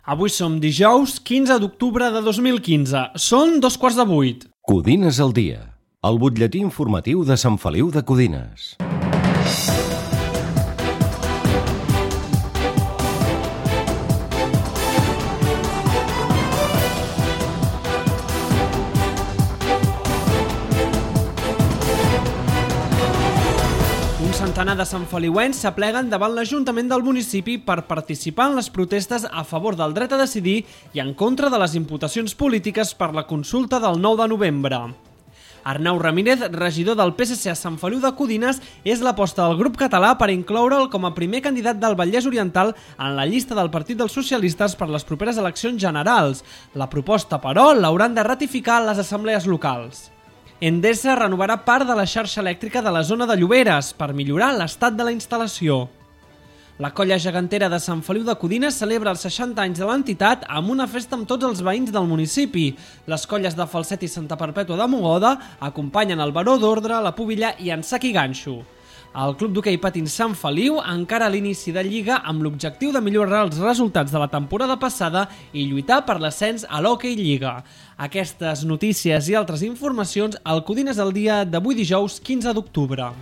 Avui som dijous 15 d'octubre de 2015. Són 7:15. Codines al dia, el butlletí informatiu de Sant Feliu de Codines. Un centenar de santfeliuencs s'apleguen davant l'Ajuntament del municipi per participar en les protestes a favor del dret a decidir i en contra de les imputacions polítiques per la consulta del 9 de novembre. Arnau Ramírez, regidor del PSC a Sant Feliu de Codines, és l'aposta del grup català per incloure'l com a primer candidat del Vallès Oriental en la llista del Partit dels Socialistes per les properes eleccions generals. La proposta, però, l'hauran de ratificar les assemblees locals. Endesa renovarà part de la xarxa elèctrica de la zona de Lloberes per millorar l'estat de la instal·lació. La colla gegantera de Sant Feliu de Codines celebra els 60 anys de l'entitat amb una festa amb tots els veïns del municipi. Les colles de Falset i Santa Perpètua de Mogoda acompanyen el Baró d'Ordre, la Pubilla i en Sac i Ganxo. El Club d'Hoquei Patins Sant Feliu encara a l'inici de Lliga amb l'objectiu de millorar els resultats de la temporada passada i lluitar per l'ascens a l'Hoquei Lliga. Aquestes notícies i altres informacions al Codines al dia d'avui dijous 15 d'octubre.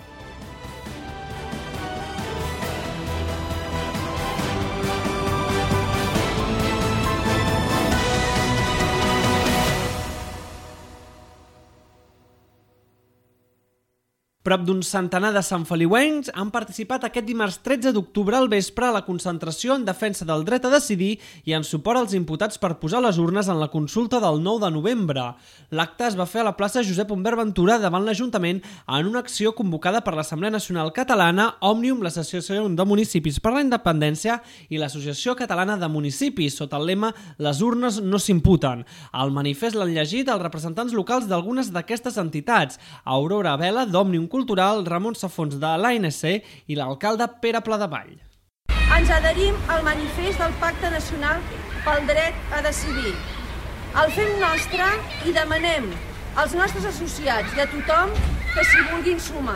Prop d'un centenar de santfeliuencs han participat aquest dimarts 13 d'octubre al vespre a la concentració en defensa del dret a decidir i en suport als imputats per posar les urnes en la consulta del 9 de novembre. L'acte es va fer a la plaça Josep Humbert Ventura davant l'Ajuntament en una acció convocada per l'Assemblea Nacional Catalana, Òmnium, l'Associació de Municipis per la Independència i l'Associació Catalana de Municipis, sota el lema «Les urnes no s'imputen». El manifest l'han llegit els representants locals d'algunes d'aquestes entitats, Aurora Vela, d'Òmnium Cultural, Ramon Safons de l'ANC i l'alcalde Pere Pladevall. Ens adherim al manifest del Pacte Nacional pel Dret a Decidir. El fem nostre i demanem als nostres associats i a tothom que s'hi vulguin sumar.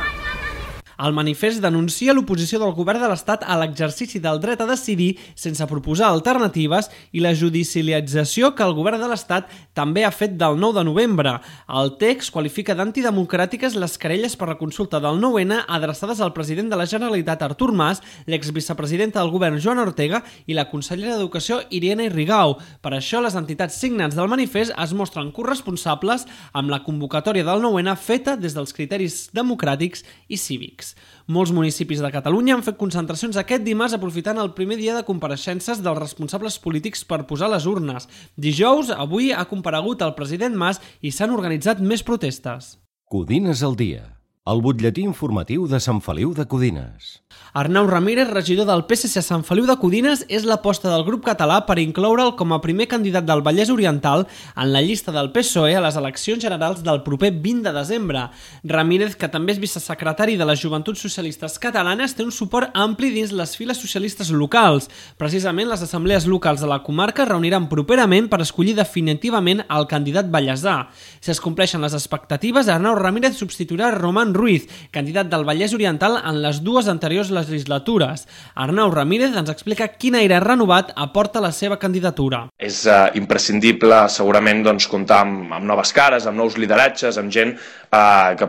El manifest denuncia l'oposició del govern de l'Estat a l'exercici del dret a decidir sense proposar alternatives i la judicialització que el govern de l'Estat també ha fet del 9 de novembre. El text qualifica d'antidemocràtiques les querelles per la consulta del 9N adreçades al president de la Generalitat Artur Mas, l'exvicepresidenta del govern Joana Ortega i la consellera d'Educació Irene Rigau. Per això les entitats signants del manifest es mostren corresponsables amb la convocatòria del 9N feta des dels criteris democràtics i cívics. Molts municipis de Catalunya han fet concentracions aquest dimarts aprofitant el primer dia de compareixences dels responsables polítics per posar les urnes. Dijous, avui, ha comparegut el president Mas i s'han organitzat més protestes. Codines al dia, el butlletí informatiu de Sant Feliu de Codines. Arnau Ramírez, regidor del PSC a Sant Feliu de Codines, és l'aposta del grup català per incloure'l com a primer candidat del Vallès Oriental en la llista del PSOE a les eleccions generals del proper 20 de desembre. Ramírez, que també és vicesecretari de les Joventuts Socialistes Catalanes, té un suport ampli dins les files socialistes locals. Precisament, les assemblees locals de la comarca es reuniran properament per escollir definitivament el candidat vallesà. Si es compleixen les expectatives, Arnau Ramírez substituirà Roman Ruiz, candidat del Vallès Oriental en les dues anteriors legislatures. Arnau Ramírez ens explica quin aire renovat aporta la seva candidatura. És imprescindible segurament comptar amb noves cares, amb nous lideratges, amb gent que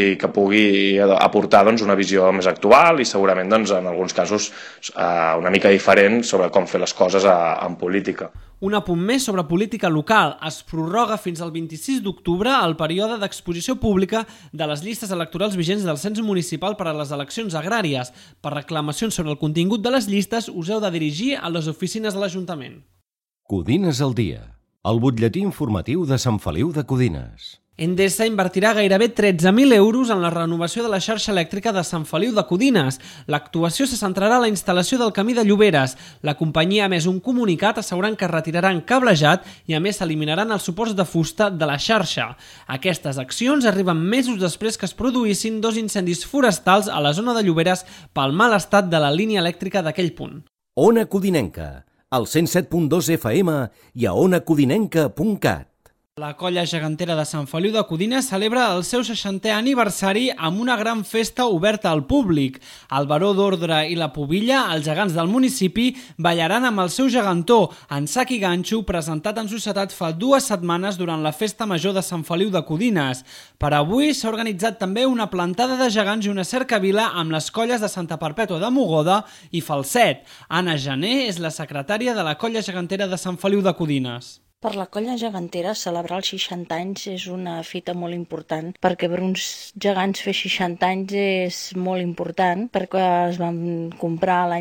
pugui aportar una visió més actual i segurament en alguns casos una mica diferent sobre com fer les coses en política. Un apunt més sobre política local. Es prorroga fins al 26 d'octubre el període d'exposició pública de les llistes electorals vigents del cens municipal per a les eleccions agràries. Per reclamacions sobre el contingut de les llistes us heu de dirigir a les oficines de l'Ajuntament. Codines al dia, el butlletí informatiu de Sant Feliu de Codines. Endesa invertirà gairebé 13.000 euros en la renovació de la xarxa elèctrica de Sant Feliu de Codines. L'actuació se centrarà a la instal·lació del camí de Lloberes. La companyia ha emès un comunicat assegurant que retiraran cablejat i a més s'eliminaran els suports de fusta de la xarxa. Aquestes accions arriben mesos després que es produïssin 2 incendis forestals a la zona de Lloberes pel mal estat de la línia elèctrica d'aquell punt. Ona Codinenca, al 107.2 FM i a onacodinenca.cat. La colla gegantera de Sant Feliu de Codines celebra el seu 60è aniversari amb una gran festa oberta al públic. El Baró d'Ordre i la Pubilla, els gegants del municipi, ballaran amb el seu gegantó, en sac i ganxo, presentat en societat fa 2 setmanes durant la Festa Major de Sant Feliu de Codines. Per avui s'ha organitzat també una plantada de gegants i una cercavila amb les colles de Santa Perpètua de Mogoda i Falset. Anna Jané és la secretària de la colla gegantera de Sant Feliu de Codines. Per la colla gegantera, celebrar els 60 anys és una fita molt important, perquè per uns gegants fer 60 anys és molt important, perquè es van comprar l'any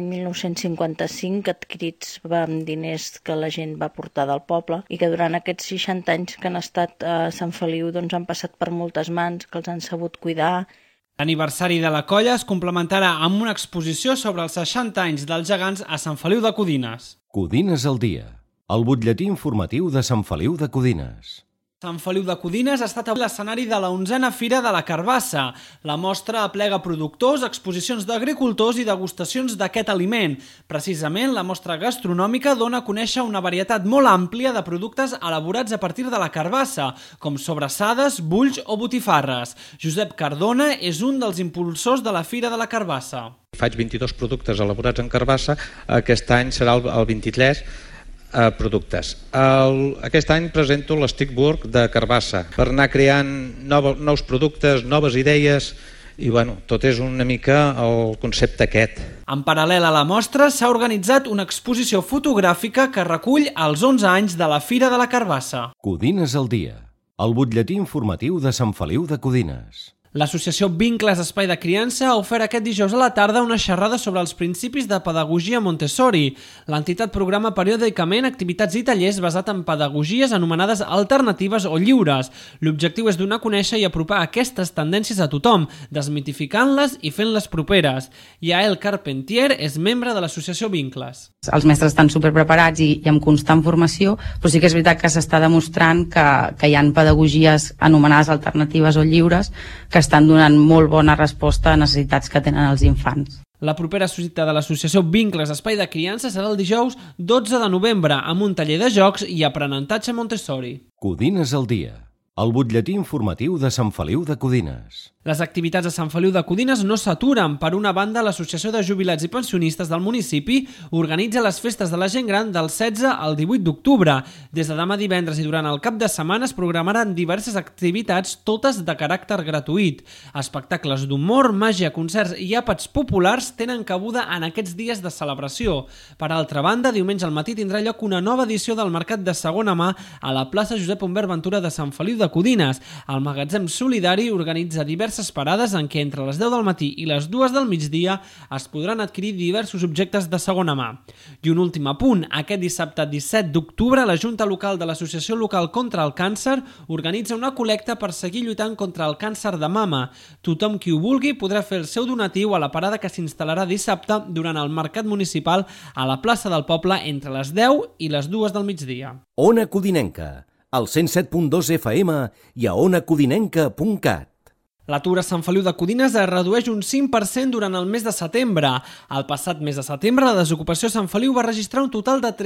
1955 adquirits amb diners que la gent va portar del poble i que durant aquests 60 anys que han estat a Sant Feliu han passat per moltes mans, que els han sabut cuidar. L'aniversari de la colla es complementarà amb una exposició sobre els 60 anys dels gegants a Sant Feliu de Codines. Codines al dia. El butlletí informatiu de Sant Feliu de Codines. Sant Feliu de Codines ha estat l'escenari de la 11a Fira de la Carbassa. La mostra aplega productors, exposicions d'agricultors i degustacions d'aquest aliment. Precisament, la mostra gastronòmica dona a conèixer una varietat molt àmplia de productes elaborats a partir de la carbassa, com sobrassades, bulls o botifarres. Josep Cardona és un dels impulsors de la Fira de la Carbassa. Faig 22 productes elaborats en carbassa, aquest any serà el 23 productes. Aquest any presento l'Stickburg de carbassa per anar creant nous productes, noves idees i tot és una mica el concepte aquest. En paral·lel a la mostra s'ha organitzat una exposició fotogràfica que recull els 11 anys de la Fira de la Carbassa. Codines al dia. El butlletí informatiu de Sant Feliu de Codines. L'associació Vincles Espai de Criança ha ofert aquest dijous a la tarda una xerrada sobre els principis de pedagogia Montessori. L'entitat programa periòdicament activitats i tallers basats en pedagogies anomenades alternatives o lliures. L'objectiu és donar a conèixer i apropar aquestes tendències a tothom, desmitificant-les i fent-les properes. Yael Carpentier és membre de l'associació Vincles. Els mestres estan superpreparats i amb constant formació, però sí que és veritat que s'està demostrant que hi ha pedagogies anomenades alternatives o lliures que estan donant molt bona resposta a necessitats que tenen els infants. La propera cita de l'associació Vincles Espai de Criança serà el dijous 12 de novembre amb un taller de jocs i aprenentatge Montessori. Codines al dia. El butlletí informatiu de Sant Feliu de Codines. Les activitats a Sant Feliu de Codines no s'aturen. Per una banda, l'Associació de Jubilats i Pensionistes del municipi organitza les festes de la gent gran del 16 al 18 d'octubre. Des de demà divendres i durant el cap de setmana es programaran diverses activitats, totes de caràcter gratuït. Espectacles d'humor, màgia, concerts i àpats populars tenen cabuda en aquests dies de celebració. Per altra banda, diumenge al matí tindrà lloc una nova edició del Mercat de Segona Mà a la plaça Josep Humbert Ventura de Sant Feliu de Codines. El Magatzem Solidari organitza diverses parades en què entre les 10 del matí i les 2 del migdia es podran adquirir diversos objectes de segona mà. I un últim apunt, aquest dissabte 17 d'octubre la Junta Local de l'Associació Local contra el Càncer organitza una col·lecta per seguir lluitant contra el càncer de mama. Tothom qui ho vulgui podrà fer el seu donatiu a la parada que s'instal·larà dissabte durant el Mercat Municipal a la plaça del Poble entre les 10 i les 2 del migdia. Ona Codinenca, al 107.2 FM i a onacodinenca.cat. L'atur a Sant Feliu de Codines es redueix un 5% durant el mes de setembre. El passat mes de setembre, la desocupació a Sant Feliu va registrar un total de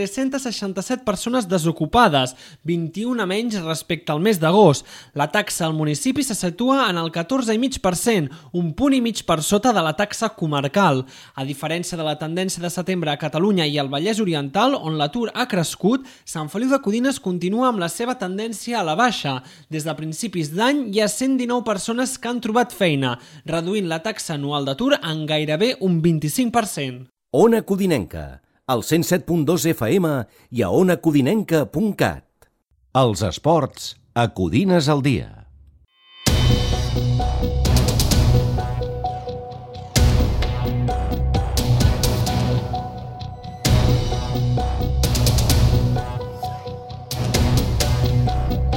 367 persones desocupades, 21 menys respecte al mes d'agost. La taxa al municipi se situa en el 14,5%, un punt i mig per sota de la taxa comarcal. A diferència de la tendència de setembre a Catalunya i al Vallès Oriental, on l'atur ha crescut, Sant Feliu de Codines continua amb la seva tendència a la baixa. Des de principis d'any hi ha 119 persones que han trobat feina, reduint la taxa anual d'atur en gairebé un 25%. Ona Codinenca, al 107.2 FM i a onacodinenca.cat. Els esports a Codines al dia.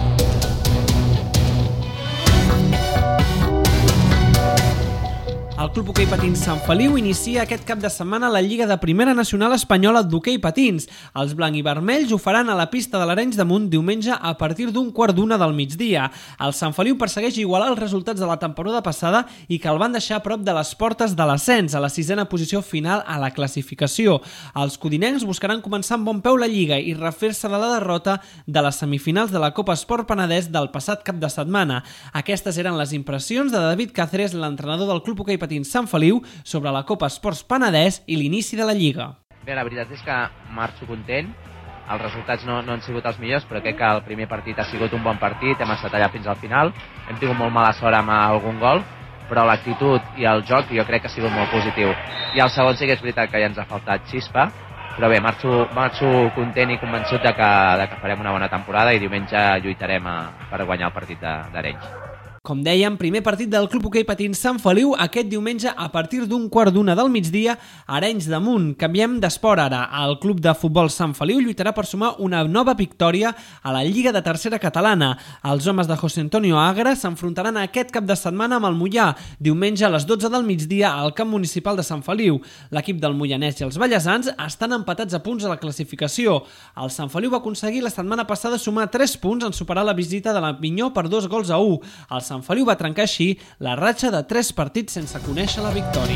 El Club Hoquei Patins Sant Feliu inicia aquest cap de setmana la Lliga de Primera Nacional Espanyola d'Hoquei Patins. Els blanc i vermells ho faran a la pista de l'Arenys de Munt diumenge a partir d'1:15 del migdia. El Sant Feliu persegueix igualar els resultats de la temporada passada i que el van deixar a prop de les portes de l'ascens, a la 6a posició final a la classificació. Els codinencs buscaran començar amb bon peu la Lliga i refer-se de la derrota de les semifinals de la Copa Esport Penedès del passat cap de setmana. Aquestes eren les impressions de David Cáceres, l'entrenador del Club Hoquei Patins Sant Feliu, sobre la Copa Esports Penedès i l'inici de la Lliga. Bé, la veritat és que marxo content. Els resultats no han sigut els millors, però crec que el primer partit ha sigut un bon partit, hem estat allà fins al final. Hem tingut molt mala sort amb algun gol, però l'actitud i el joc jo crec que ha sigut molt positiu. I el segon sí que és veritat que ja ens ha faltat xispa, però bé, marxo content i convençut de que farem una bona temporada i diumenge lluitarem per guanyar el partit d'Arenys. Com dèiem, primer partit del Club Hoquei Patins Sant Feliu aquest diumenge a partir d'1:15 del migdia a Arenys de Munt. Canviem d'esport ara. El Club de Futbol Sant Feliu lluitarà per sumar una nova victòria a la Lliga de Tercera Catalana. Els homes de José Antonio Agra s'enfrontaran aquest cap de setmana amb el Moià, diumenge a les 12 del migdia al camp municipal de Sant Feliu. L'equip del Moianès i els vallesans estan empatats a punts a la classificació. El Sant Feliu va aconseguir la setmana passada sumar 3 punts en superar la visita de l'Avinyó per 2-1. El Sant Feliu va trencar així la ratxa de 3 partits sense conèixer la victòria.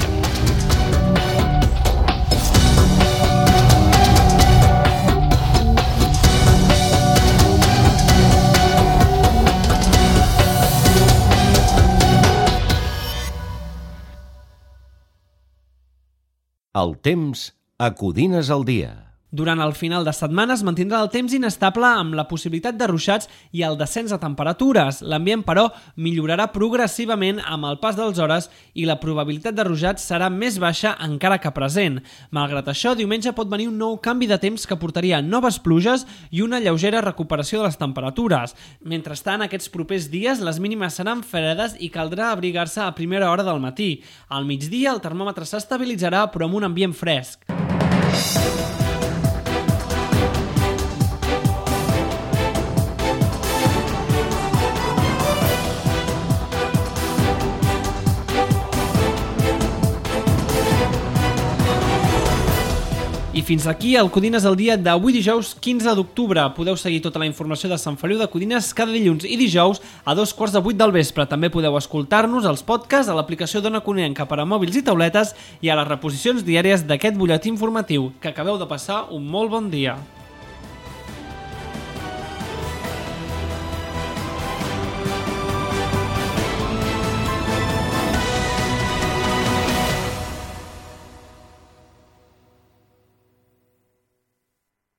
El temps a Codines al dia. Durant el final de setmana es mantindrà el temps inestable amb la possibilitat de ruixats i el descens de temperatures. L'ambient, però, millorarà progressivament amb el pas dels hores i la probabilitat de ruixats serà més baixa encara que present. Malgrat això, diumenge pot venir un nou canvi de temps que portaria noves pluges i una lleugera recuperació de les temperatures. Mentrestant, aquests propers dies les mínimes seran fredes i caldrà abrigar-se a primera hora del matí. Al migdia el termòmetre s'estabilitzarà però amb un ambient fresc. I fins aquí el Codines al dia d'avui dijous 15 d'octubre. Podeu seguir tota la informació de Sant Feliu de Codines cada dilluns i dijous a 7:45 del vespre. També podeu escoltar-nos als podcasts a l'aplicació d'Ona Codinenca per a mòbils i tauletes i a les reposicions diàries d'aquest butlletí informatiu. Que acabeu de passar un molt bon dia.